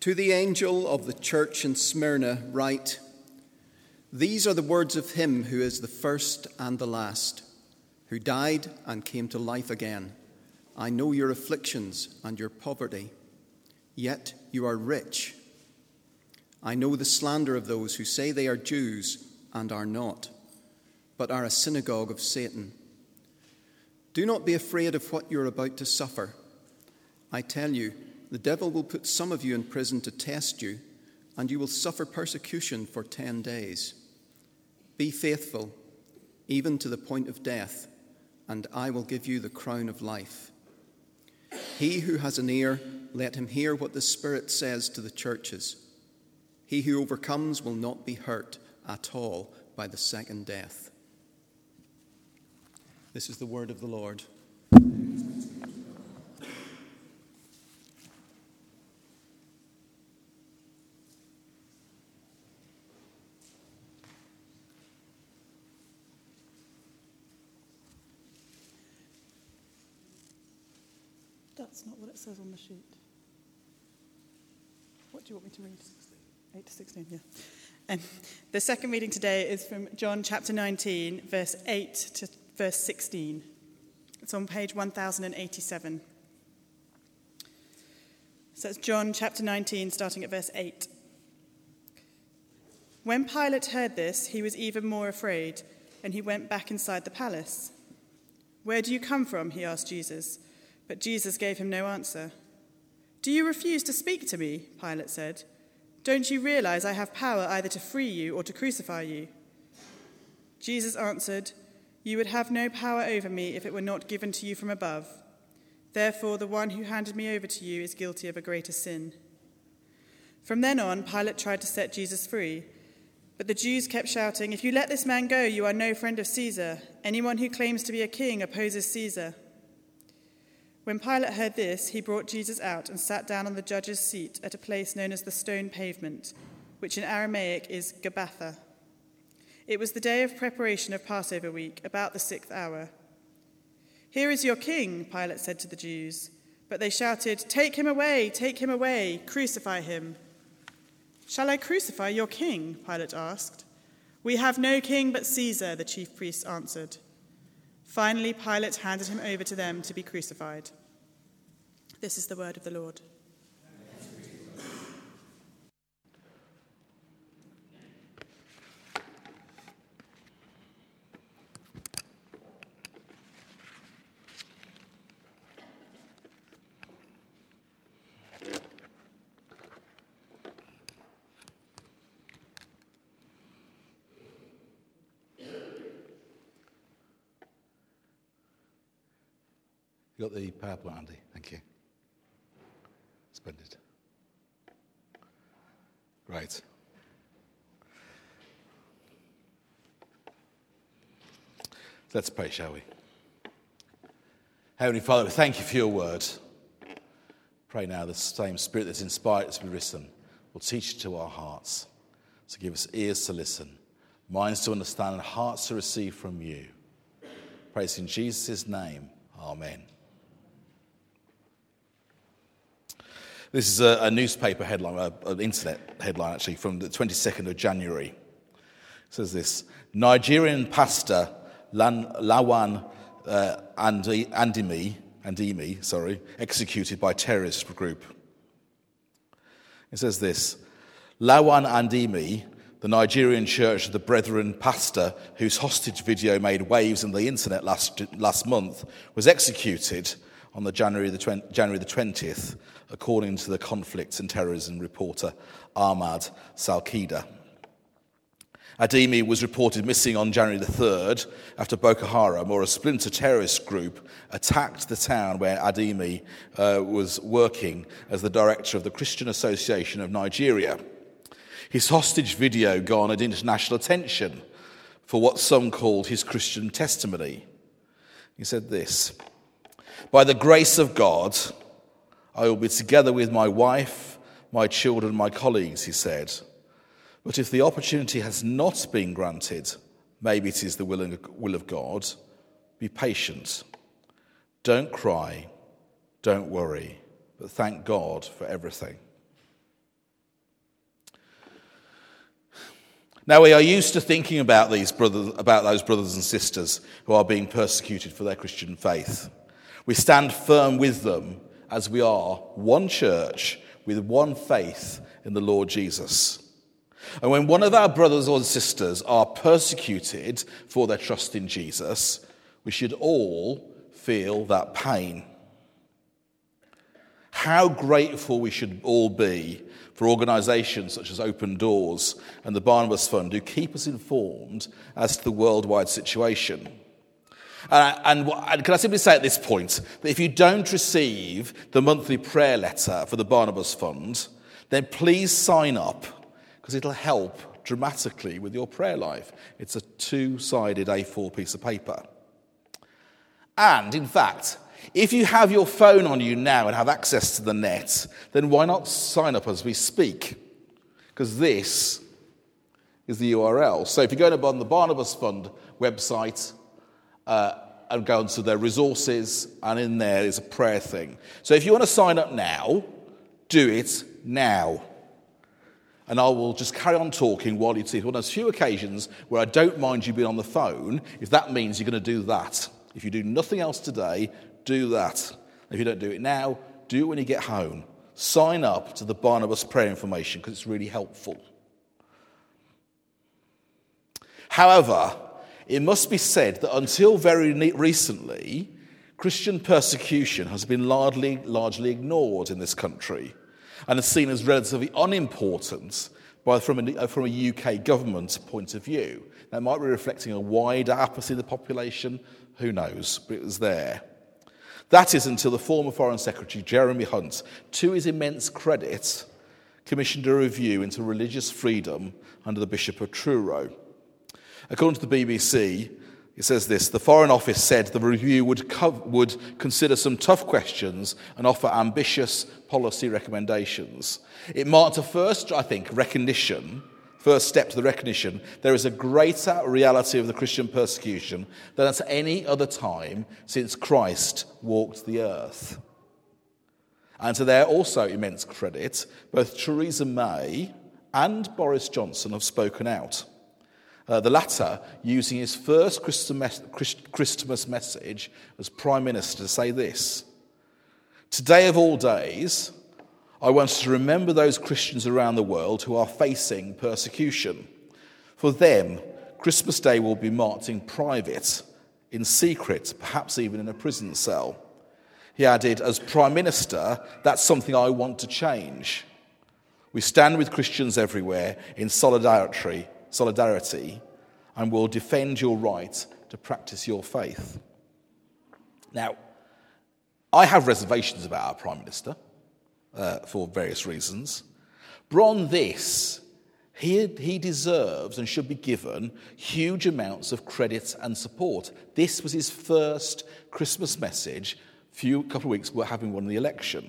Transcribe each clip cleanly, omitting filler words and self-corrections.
To the angel of the church in Smyrna write, "These are the words of him who is the first and the last, who died and came to life again. I know your afflictions and your poverty, yet you are rich. I know the slander of those who say they are Jews and are not, but are a synagogue of Satan. Do not be afraid of what you are about to suffer. I tell you, the devil will put some of you in prison to test you, and you will suffer persecution for 10 days. Be faithful, even to the point of death, and I will give you the crown of life. He who has an ear, let him hear what the Spirit says to the churches. He who overcomes will not be hurt at all by the second death." This is the word of the Lord. That's not what it says on the sheet. What do you want me to read? 8 to 16, yeah. The second reading today is from John chapter 19, verse 8 to verse 16. It's on page 1087. So it's John chapter 19, starting at verse 8. When Pilate heard this, he was even more afraid, and he went back inside the palace. "Where do you come from?" he asked Jesus. But Jesus gave him no answer. "Do you refuse to speak to me?" Pilate said. "Don't you realize I have power either to free you or to crucify you?" Jesus answered, "You would have no power over me if it were not given to you from above. Therefore, the one who handed me over to you is guilty of a greater sin." From then on, Pilate tried to set Jesus free. But the Jews kept shouting, "If you let this man go, you are no friend of Caesar. Anyone who claims to be a king opposes Caesar." When Pilate heard this, he brought Jesus out and sat down on the judge's seat at a place known as the Stone Pavement, which in Aramaic is Gabbatha. It was the day of preparation of Passover week, about the 6th hour. "Here is your king," Pilate said to the Jews. But they shouted, take him away, crucify him." "Shall I crucify your king?" Pilate asked. "We have no king but Caesar," the chief priests answered. Finally, Pilate handed him over to them to be crucified. This is the word of the Lord. You got the PowerPoint, Andy? Thank you. Splendid. Great. Let's pray, shall we? Heavenly Father, we thank you for your word. Pray now the same Spirit that's inspired it to be written will teach it to our hearts. So give us ears to listen, minds to understand, and hearts to receive from you. Praise in Jesus' name. Amen. This is a newspaper headline, an internet headline actually, from the 22nd of January. It says this: Nigerian pastor Lawan Andimi, executed by terrorist group. It says this: Lawan Andimi, the Nigerian Church of the Brethren pastor whose hostage video made waves on the internet last month, was executed on the January the 20th, according to the conflict and terrorism reporter Ahmad Salkida. Adimi was reported missing on January the 3rd after Boko Haram, or a splinter terrorist group, attacked the town where Adimi was working as the director of the Christian Association of Nigeria. His hostage video garnered international attention for what some called his Christian testimony. He said this: "By the grace of God, I will be together with my wife, my children, my colleagues," he said. "But if the opportunity has not been granted, maybe it is the will of God. Be patient. Don't cry, don't worry, but thank God for everything." Now, we are used to thinking about those brothers and sisters who are being persecuted for their Christian faith. We stand firm with them as we are one church with one faith in the Lord Jesus. And when one of our brothers or sisters are persecuted for their trust in Jesus, we should all feel that pain. How grateful we should all be for organisations such as Open Doors and the Barnabas Fund who keep us informed as to the worldwide situation. And can I simply say at this point that if you don't receive the monthly prayer letter for the Barnabas Fund, then please sign up, because it'll help dramatically with your prayer life. It's a 2-sided A4 piece of paper. And, in fact, if you have your phone on you now and have access to the net, then why not sign up as we speak? Because this is the URL. So if you go on the Barnabas Fund website and go onto their resources, and in there is a prayer thing. So if you want to sign up now, do it now. And I will just carry on talking while you see one of those few occasions where I don't mind you being on the phone if that means you're going to do that. If you do nothing else today, do that. If you don't do it now, do it when you get home. Sign up to the Barnabas prayer information because it's really helpful. However, it must be said that until very recently, Christian persecution has been largely ignored in this country and is seen as relatively unimportant from a UK government point of view. That might be reflecting a wider apathy of the population, who knows, but it was there. That is until the former Foreign Secretary, Jeremy Hunt, to his immense credit, commissioned a review into religious freedom under the Bishop of Truro. According to the BBC, it says this: the Foreign Office said the review would consider some tough questions and offer ambitious policy recommendations. It marked a first step to the recognition there is a greater reality of the Christian persecution than at any other time since Christ walked the earth. And to their also immense credit, both Theresa May and Boris Johnson have spoken out. The latter using his first Christmas message as Prime Minister to say this: today of all days, I want to remember those Christians around the world who are facing persecution. For them, Christmas Day will be marked in private, in secret, perhaps even in a prison cell. He added, as Prime Minister, that's something I want to change. We stand with Christians everywhere in solidarity, and will defend your right to practice your faith. Now, I have reservations about our Prime Minister for various reasons, but on this, he deserves and should be given huge amounts of credit and support. This was his first Christmas message couple of weeks before having won the election.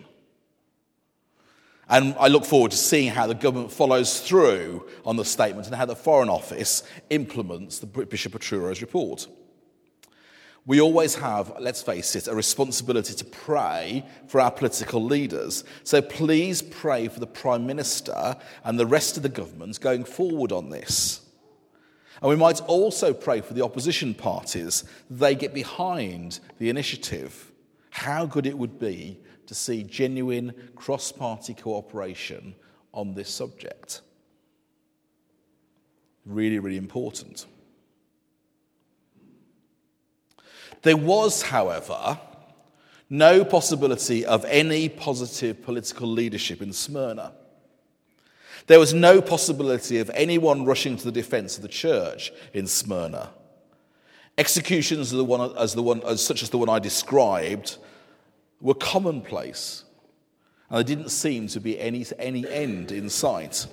And I look forward to seeing how the government follows through on the statement and how the Foreign Office implements the Bishop of Truro's report. We always have, let's face it, a responsibility to pray for our political leaders. So please pray for the Prime Minister and the rest of the government going forward on this. And we might also pray for the opposition parties that they get behind the initiative. How good it would be to see genuine cross-party cooperation on this subject. Really, really important. There was, however, no possibility of any positive political leadership in Smyrna. There was no possibility of anyone rushing to the defense of the church in Smyrna. Executions such as the one I described were commonplace, and there didn't seem to be any end in sight.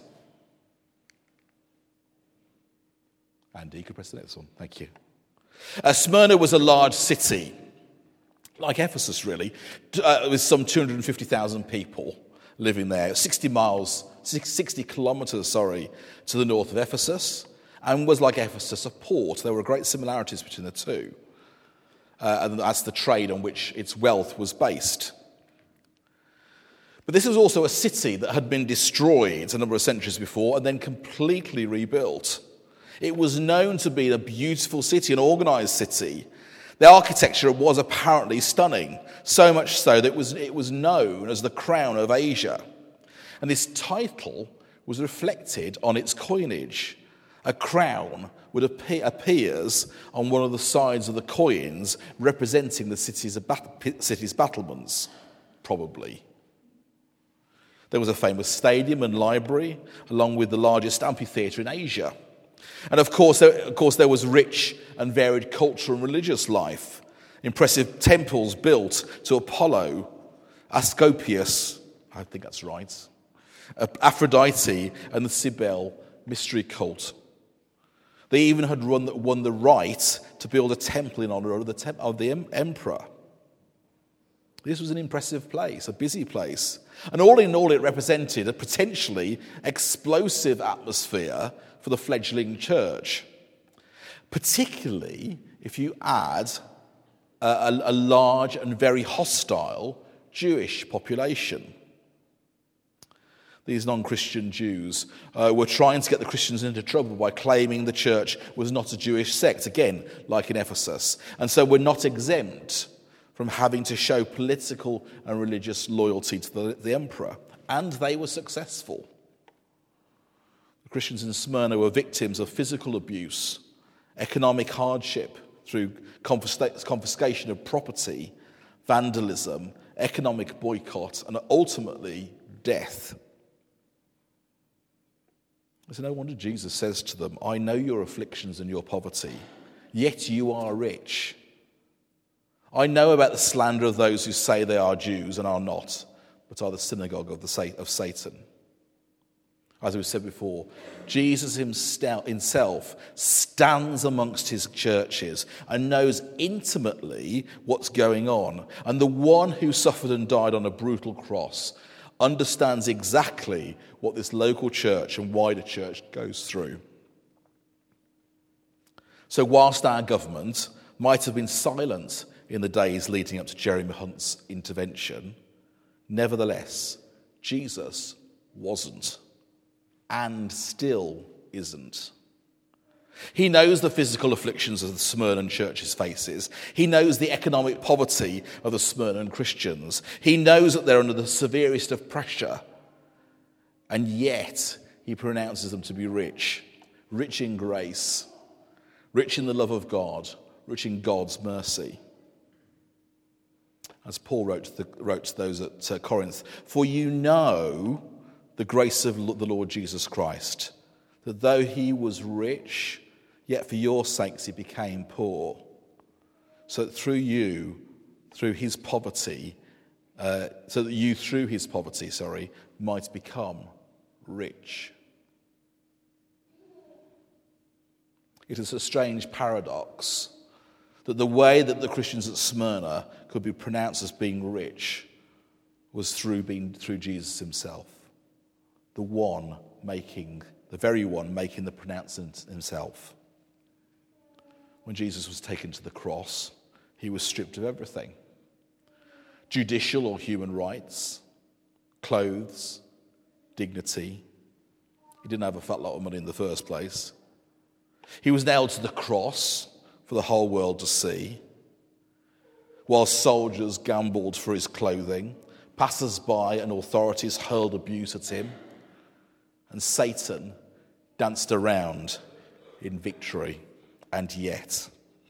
Andy, you could press the next one. Thank you. Smyrna was a large city, like Ephesus, really, with some 250,000 people living there, 60 kilometres, to the north of Ephesus, and was like Ephesus, a port. There were great similarities between the two. And that's the trade on which its wealth was based. But this was also a city that had been destroyed a number of centuries before and then completely rebuilt. It was known to be a beautiful city, an organized city. The architecture was apparently stunning, so much so that it was known as the crown of Asia. And this title was reflected on its coinage. A crown would appears on one of the sides of the coins representing the city's battlements, probably. There was a famous stadium and library, along with the largest amphitheatre in Asia. And of course, there was rich and varied cultural and religious life. Impressive temples built to Apollo, Asclepius, I think that's right, Aphrodite, and the Cybele mystery cult. They even had won the right to build a temple in honor of the emperor. This was an impressive place, a busy place. And all in all, it represented a potentially explosive atmosphere for the fledgling church, particularly if you add a large and very hostile Jewish population. These non-Christian Jews were trying to get the Christians into trouble by claiming the church was not a Jewish sect, again, like in Ephesus, and so were not exempt from having to show political and religious loyalty to the emperor. And they were successful. The Christians in Smyrna were victims of physical abuse, economic hardship through confiscation of property, vandalism, economic boycott, and ultimately death. It's no wonder Jesus says to them, I know your afflictions and your poverty, yet you are rich. I know about the slander of those who say they are Jews and are not, but are the synagogue of Satan. As we said before, Jesus himself stands amongst his churches and knows intimately what's going on. And the one who suffered and died on a brutal cross understands exactly what this local church and wider church goes through. So whilst our government might have been silent in the days leading up to Jeremy Hunt's intervention, nevertheless, Jesus wasn't and still isn't. He knows the physical afflictions of the Smyrna church's faces. He knows the economic poverty of the Smyrna Christians. He knows that they're under the severest of pressure. And yet, he pronounces them to be rich in grace, rich in the love of God, rich in God's mercy. As Paul wrote to those at Corinth, for you know the grace of the Lord Jesus Christ, that though he was rich, yet for your sakes he became poor, so that through his poverty, might become rich. It is a strange paradox that the way that the Christians at Smyrna could be pronounced as being rich was through Jesus himself, the very one making the pronouncement himself. When Jesus was taken to the cross, he was stripped of everything: judicial or human rights, clothes, dignity. He didn't have a fat lot of money in the first place. He was nailed to the cross for the whole world to see, while soldiers gambled for his clothing, passers-by and authorities hurled abuse at him, and Satan danced around in victory. And yet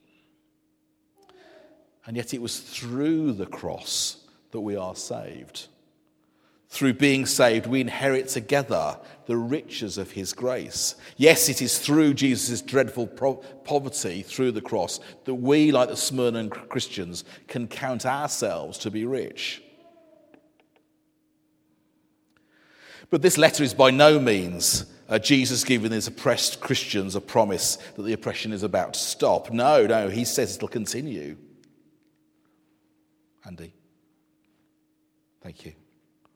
it was through the cross that we are saved. Through being saved, we inherit together the riches of his grace. Yes, it is through Jesus' dreadful poverty through the cross that we, like the Smyrna Christians, can count ourselves to be rich. But this letter is by no means Jesus giving his oppressed Christians a promise that the oppression is about to stop. No, he says it'll continue. Andy, thank you.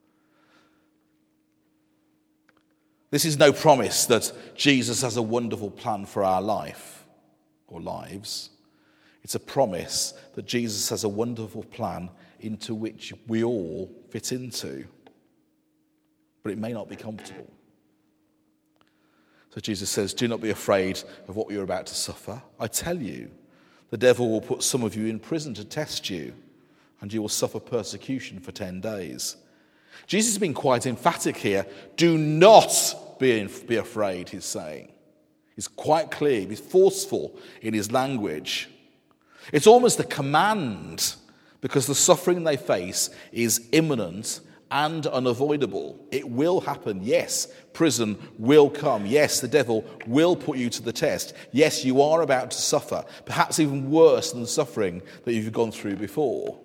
This is no promise that Jesus has a wonderful plan for our life or lives. It's a promise that Jesus has a wonderful plan into which we all fit into. But it may not be comfortable. So Jesus says, do not be afraid of what you're about to suffer. I tell you, the devil will put some of you in prison to test you, and you will suffer persecution for 10 days. Jesus has been quite emphatic here. Do not be afraid, he's saying. He's quite clear. He's forceful in his language. It's almost a command, because the suffering they face is imminent and unavoidable. It will happen. Yes, prison will come. Yes, the devil will put you to the test. Yes, you are about to suffer, perhaps even worse than the suffering that you've gone through before.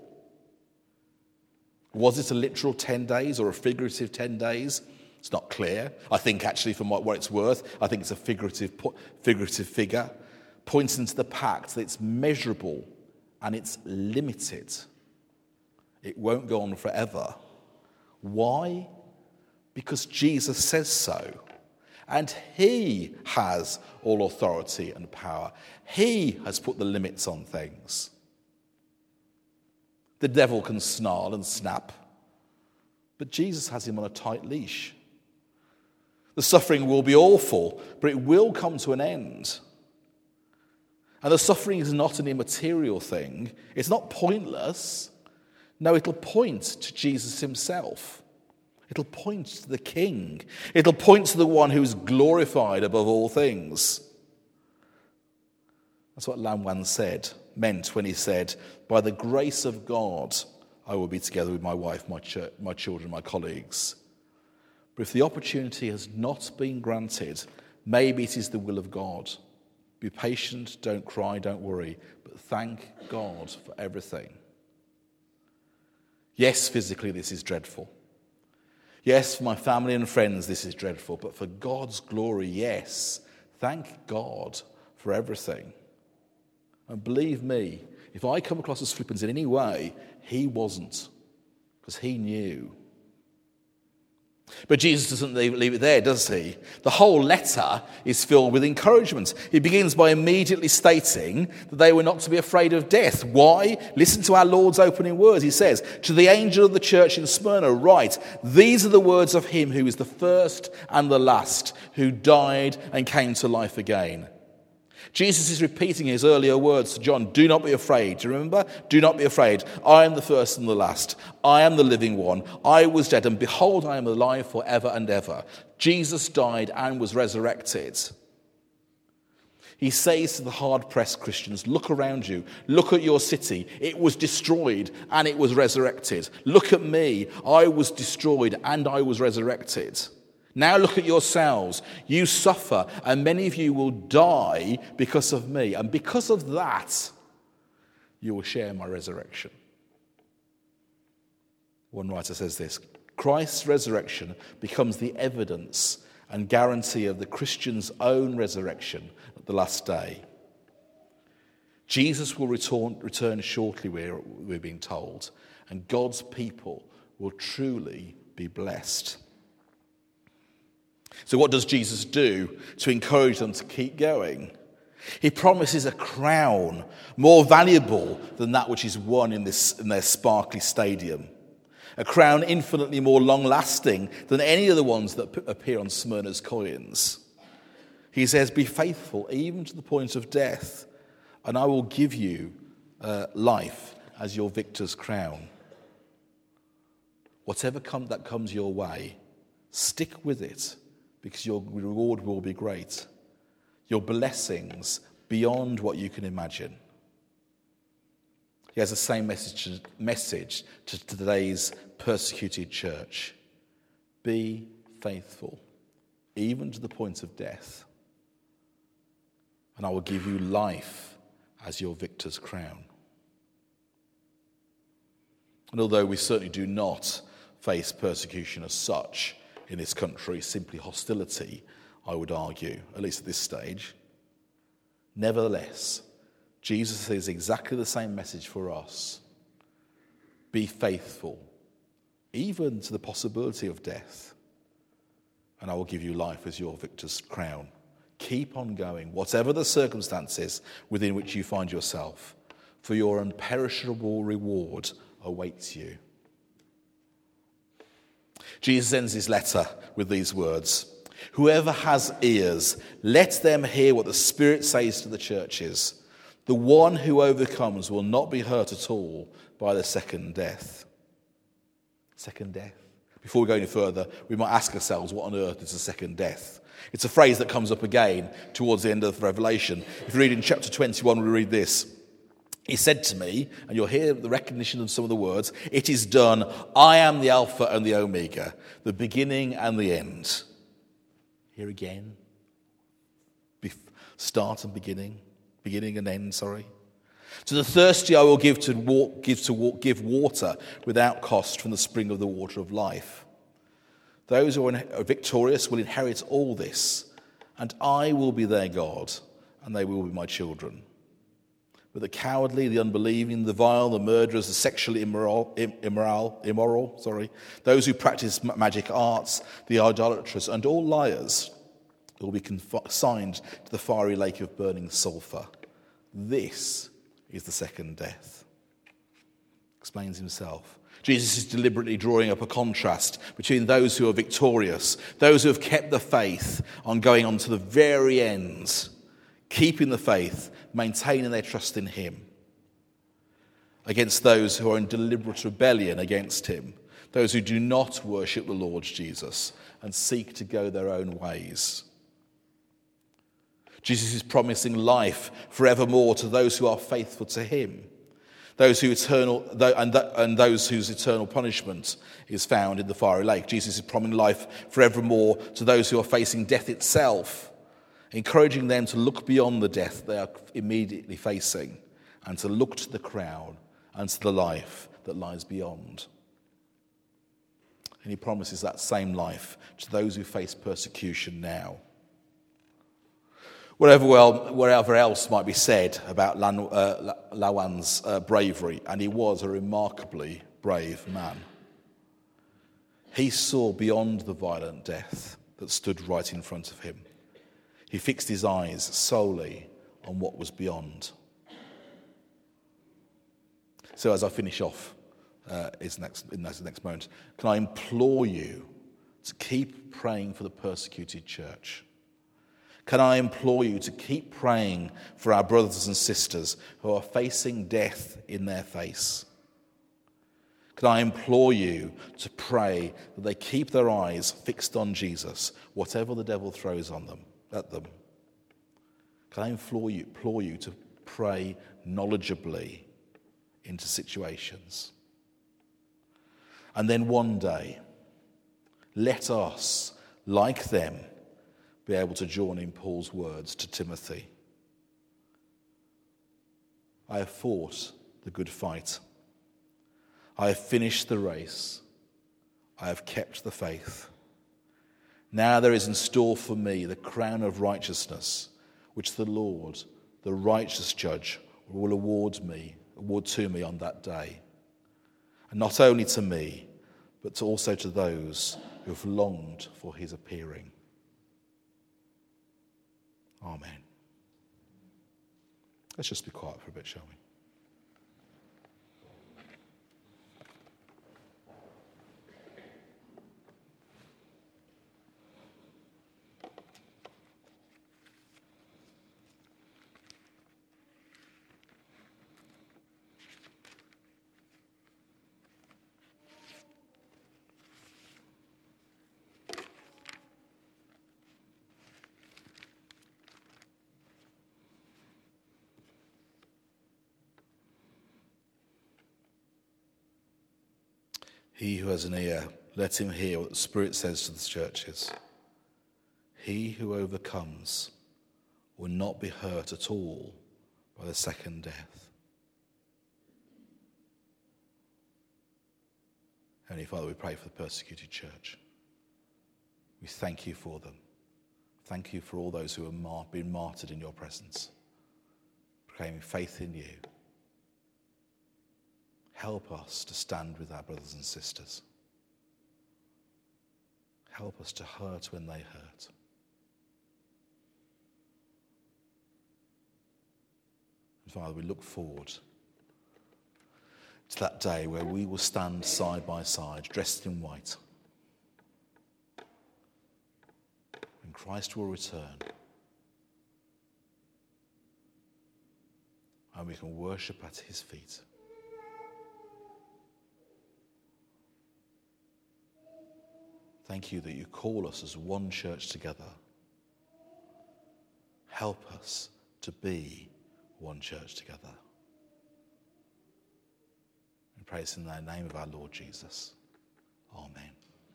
Was it a literal 10 days or a figurative 10 days? It's not clear. I think actually, from what it's worth, I think it's a figurative figure, pointing to the fact that it's measurable and it's limited. It won't go on forever. Why? Because Jesus says so. And he has all authority and power. He has put the limits on things. The devil can snarl and snap, but Jesus has him on a tight leash. The suffering will be awful, but it will come to an end. And the suffering is not an immaterial thing. It's not pointless. No, it'll point to Jesus himself. It'll point to the King. It'll point to the one who's glorified above all things. That's what Lan Wang meant when he said, by the grace of God, I will be together with my wife, my children, my colleagues. But if the opportunity has not been granted, maybe it is the will of God. Be patient, don't cry, don't worry, but thank God for everything. Yes, physically this is dreadful. Yes, for my family and friends this is dreadful, but for God's glory, yes, thank God for everything. And believe me, if I come across as flippant in any way, he wasn't, because he knew. But Jesus doesn't leave it there, does he? The whole letter is filled with encouragement. He begins by immediately stating that they were not to be afraid of death. Why? Listen to our Lord's opening words. He says, to the angel of the church in Smyrna, write, these are the words of him who is the first and the last, who died and came to life again. Jesus is repeating his earlier words to John. Do not be afraid. Do you remember? Do not be afraid. I am the first and the last. I am the living one. I was dead, and behold, I am alive forever and ever. Jesus died and was resurrected. He says to the hard-pressed Christians, look around you. Look at your city. It was destroyed and it was resurrected. Look at me. I was destroyed and I was resurrected. Now look at yourselves. You suffer, and many of you will die because of me. And because of that, you will share my resurrection. One writer says this, Christ's resurrection becomes the evidence and guarantee of the Christian's own resurrection at the last day. Jesus will return shortly, we're being told, and God's people will truly be blessed. So what does Jesus do to encourage them to keep going? He promises a crown more valuable than that which is won in their sparkly stadium. A crown infinitely more long-lasting than any of the ones that appear on Smyrna's coins. He says, be faithful even to the point of death, and I will give you life as your victor's crown. Whatever that comes your way, stick with it, because your reward will be great. Your blessings beyond what you can imagine. He has the same message to today's persecuted church. Be faithful, even to the point of death, and I will give you life as your victor's crown. And although we certainly do not face persecution as such in this country, simply hostility, I would argue, at least at this stage, nevertheless, Jesus says exactly the same message for us. Be faithful, even to the possibility of death, and I will give you life as your victor's crown. Keep on going, whatever the circumstances within which you find yourself, for your imperishable reward awaits you. Jesus ends his letter with these words. Whoever has ears, let them hear what the Spirit says to the churches. The one who overcomes will not be hurt at all by the second death. Second death. Before we go any further, we might ask ourselves, what on earth is the second death? It's a phrase that comes up again towards the end of Revelation. If you read in chapter 21, we read this. He said to me, and you'll hear the recognition of some of the words, "It is done. I am the Alpha and the Omega, the beginning and the end." Here again. Start and beginning and end, sorry. To the thirsty I will give water without cost from the spring of the water of life. Those who are victorious will inherit all this, and I will be their God, and they will be my children. But the cowardly, the unbelieving, the vile, the murderers, the sexually immoral, those who practice magic arts, the idolaters, and all liars will be consigned to the fiery lake of burning sulfur. This is the second death. Explains himself. Jesus is deliberately drawing up a contrast between those who are victorious, those who have kept the faith on going on to the very end, keeping the faith, maintaining their trust in him, against those who are in deliberate rebellion against him, those who do not worship the Lord Jesus and seek to go their own ways. Jesus is promising life forevermore to those who are faithful to him, those whose eternal punishment is found in the fiery lake. Jesus is promising life forevermore to those who are facing death itself, encouraging them to look beyond the death they are immediately facing and to look to the crown and to the life that lies beyond. And he promises that same life to those who face persecution now. Whatever else might be said about Lawan's bravery, and he was a remarkably brave man, he saw beyond the violent death that stood right in front of him. He fixed his eyes solely on what was beyond. So as I finish off in this next moment, can I implore you to keep praying for the persecuted church? Can I implore you to keep praying for our brothers and sisters who are facing death in their face? Can I implore you to pray that they keep their eyes fixed on Jesus, whatever the devil throws at them? Can I implore you to pray knowledgeably into situations? And then one day, let us, like them, be able to join in Paul's words to Timothy. I have fought the good fight. I have finished the race. I have kept the faith. Now there is in store for me the crown of righteousness, which the Lord, the righteous judge, will award to me on that day. And not only to me, but also to those who have longed for his appearing. Amen. Let's just be quiet for a bit, shall we? He who has an ear, let him hear what the Spirit says to the churches. He who overcomes will not be hurt at all by the second death. Heavenly Father, we pray for the persecuted church. We thank you for them. Thank you for all those who have been martyred in your presence, proclaiming faith in you. Help us to stand with our brothers and sisters. Help us to hurt when they hurt. And Father, we look forward to that day where we will stand side by side, dressed in white, and Christ will return. And we can worship at his feet. Thank you that you call us as one church together. Help us to be one church together. We pray this in the name of our Lord Jesus. Amen.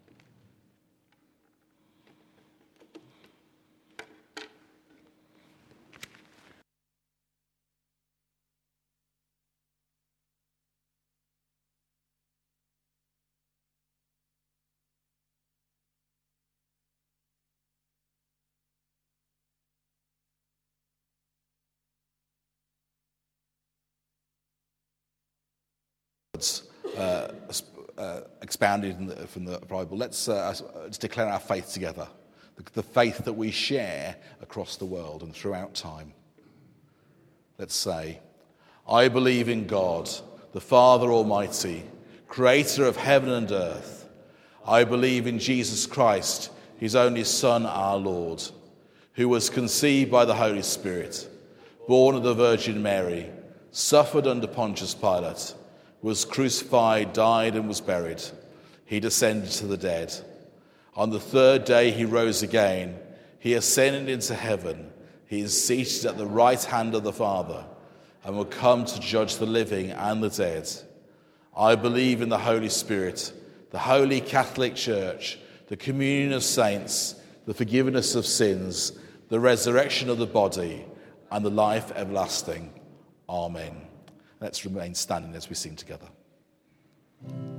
Expounded from the Bible. Let's declare our faith together, the faith that we share across the world and throughout time. Let's say, I believe in God, the Father Almighty, creator of heaven and earth. I believe in Jesus Christ, his only Son, our Lord, who was conceived by the Holy Spirit, born of the Virgin Mary, suffered under Pontius Pilate, was crucified, died, and was buried. He descended to the dead. On the third day he rose again. He ascended into heaven. He is seated at the right hand of the Father and will come to judge the living and the dead. I believe in the Holy Spirit, the Holy Catholic Church, the communion of saints, the forgiveness of sins, the resurrection of the body, and the life everlasting. Amen. Let's remain standing as we sing together.